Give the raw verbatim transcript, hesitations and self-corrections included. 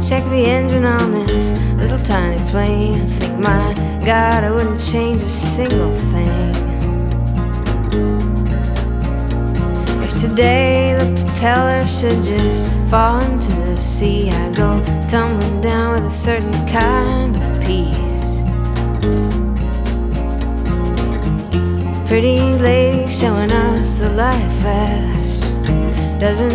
check the engine on this little tiny plane. I think, my God, I wouldn't change a single thing. If today the propeller should just fall into the sea, I'd go tumbling down with a certain kind of peace. Pretty lady showing us the life fast doesn't